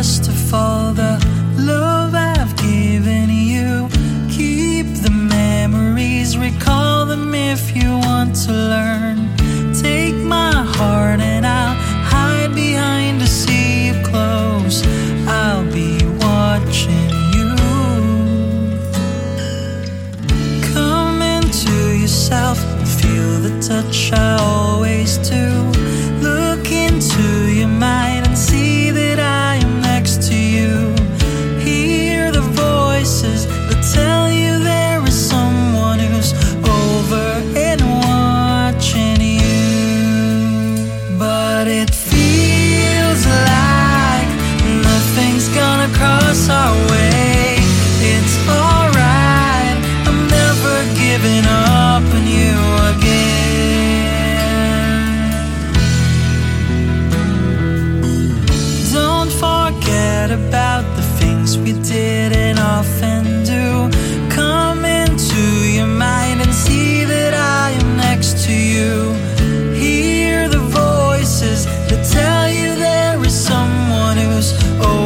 cost of all the love I've given you. Keep the memories, recall them if you want to learn. Take my heart and I'll hide behind a sea of clothes. I'll be watching you. Come into yourself, feel the touch I always do. Look into your mind and see that I am next to you. Hear the voices that tell you there is someone who's over and watching you. But it feels like nothing's gonna cross our way. It's alright, I'm never giving up on you again. Don't forget about the things we did and often do. Come into your mind and see that I am next to you. Hear the voices that tell you there is someone who's